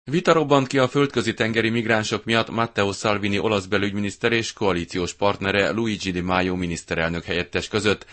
Vita robbant ki a földközi-tengeri migránsok miatt Matteo Salvini olasz belügyminiszter és koalíciós partnere Luigi Di Maio miniszterelnök helyettes között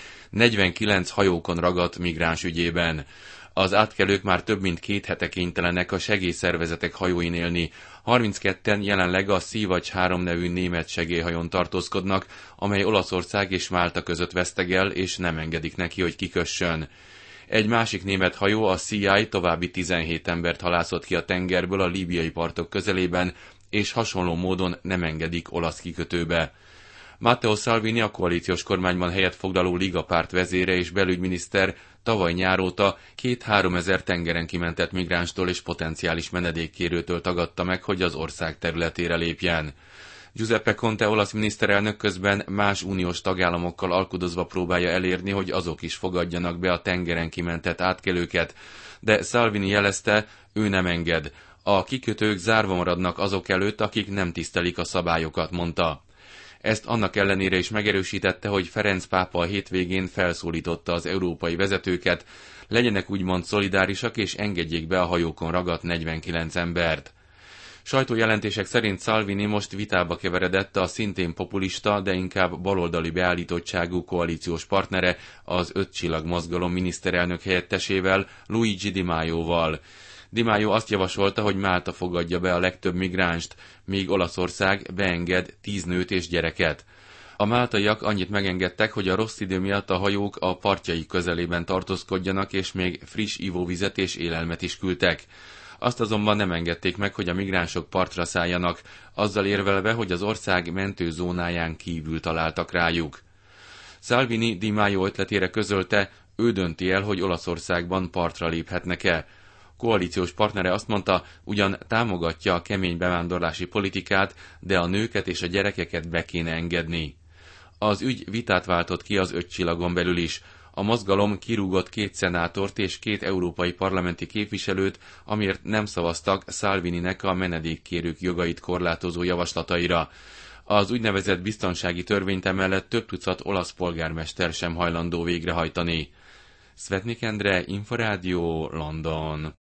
49 hajókon ragadt migráns ügyében. Az átkelők már több mint 2 hete kénytelenek a segélyszervezetek hajóin élni. 32-en jelenleg a Sea-Watch 3 nevű német segélyhajón tartózkodnak, amely Olaszország és Málta között vesztegel, és nem engedik neki, hogy kikössön. Egy másik német hajó, a CI további 17 embert halászott ki a tengerből a líbiai partok közelében, és hasonló módon nem engedik olasz kikötőbe. Matteo Salvini, a koalíciós kormányban helyet foglaló Liga párt vezére és belügyminiszter tavaly nyár óta 2-3 ezer tengeren kimentett migránstól és potenciális menedékkérőtől tagadta meg, hogy az ország területére lépjen. Giuseppe Conte olasz miniszterelnök közben más uniós tagállamokkal alkudozva próbálja elérni, hogy azok is fogadjanak be a tengeren kimentett átkelőket, de Salvini jelezte, ő nem enged. A kikötők zárva maradnak azok előtt, akik nem tisztelik a szabályokat, mondta. Ezt annak ellenére is megerősítette, hogy Ferenc pápa a hétvégén felszólította az európai vezetőket, legyenek úgymond szolidárisak és engedjék be a hajókon ragadt 49 embert. Sajtójelentések szerint Salvini most vitába keveredett a szintén populista, de inkább baloldali beállítottságú koalíciós partnere, az 5 csillag mozgalom miniszterelnök helyettesével, Luigi Di Maioval. Di Maio azt javasolta, hogy Málta fogadja be a legtöbb migránst, míg Olaszország beenged 10 nőt és gyereket. A máltaiak annyit megengedtek, hogy a rossz idő miatt a hajók a partjaik közelében tartózkodjanak, és még friss ivóvizet és élelmet is küldtek. Azt azonban nem engedték meg, hogy a migránsok partra szálljanak, azzal érvelve, hogy az ország mentőzónáján kívül találtak rájuk. Salvini Di Maio ötletére közölte, ő dönti el, hogy Olaszországban partra léphetnek-e. Koalíciós partnere azt mondta, ugyan támogatja a kemény bevándorlási politikát, de a nőket és a gyerekeket be kéne engedni. Az ügy vitát váltott ki az 5 csillagon belül is. A mozgalom kirúgott 2 szenátort és 2 európai parlamenti képviselőt, amiért nem szavaztak Salvininek a menedékkérők jogait korlátozó javaslataira. Az úgynevezett biztonsági törvényt emellett több tucat olasz polgármester sem hajlandó végrehajtani. Svetnik Endre, Inforádió, London.